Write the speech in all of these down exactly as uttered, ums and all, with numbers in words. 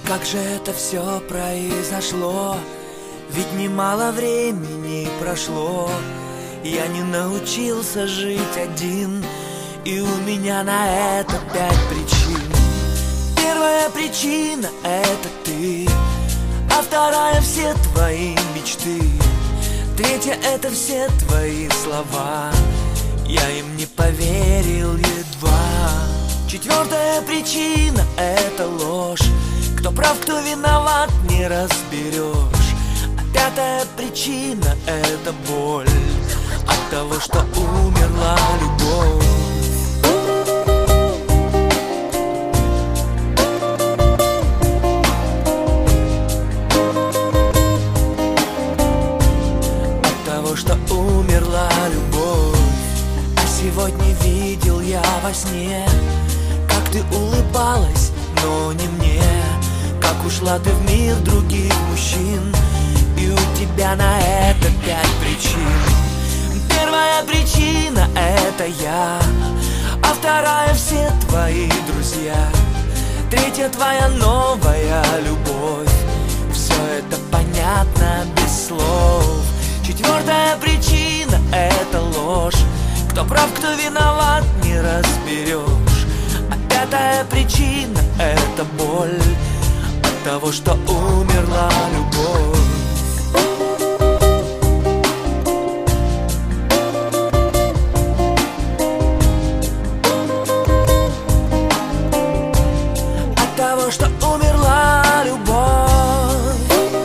Как же это все произошло? Ведь немало времени прошло. Я не научился жить один, и у меня на это пять причин. Первая причина — это ты, а вторая — все твои мечты. Третья — это все твои слова, я им не поверил едва. Четвертая причина — это ложь, кто прав, кто виноват, не разберешь. А пятая причина — это боль от того, что умерла любовь. От того, что умерла любовь. А сегодня видел я во сне, как ты улыбалась, но не мне. Как ушла ты в мир других мужчин, и у тебя на это пять причин. Первая причина — это я, а вторая — все твои друзья. Третья — твоя новая любовь. Все это понятно без слов. Четвертая причина — это ложь, кто прав, кто виноват, не разберешь. А пятая причина — это боль от того, что умерла любовь. От того, что умерла любовь.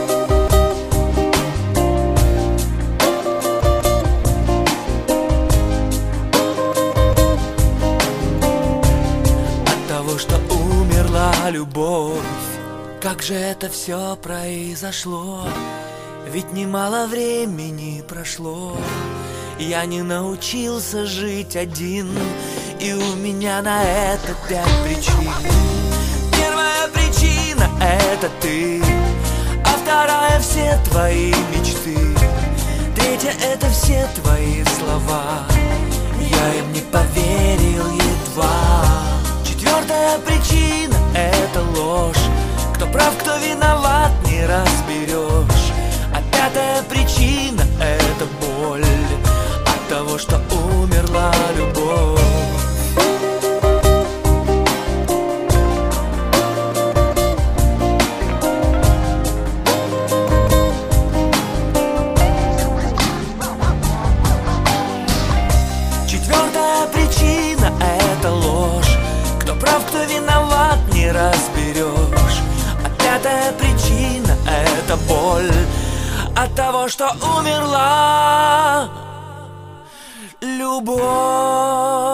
От того, что умерла любовь. Как же это все произошло? Ведь немало времени прошло. Я не научился жить один, и у меня на это пять причин. Первая причина — это ты, а вторая — все твои мечты. Третья — это все твои слова, я им не поверил едва. Четвертая причина — это ложь, кто прав, кто виноват, не разберешь. А пятая причина — это боль от того, что умерла любовь. Четвертая причина — это ложь, кто прав, кто виноват, не разберешь. А пятая причина — это боль от того, что умерла любовь.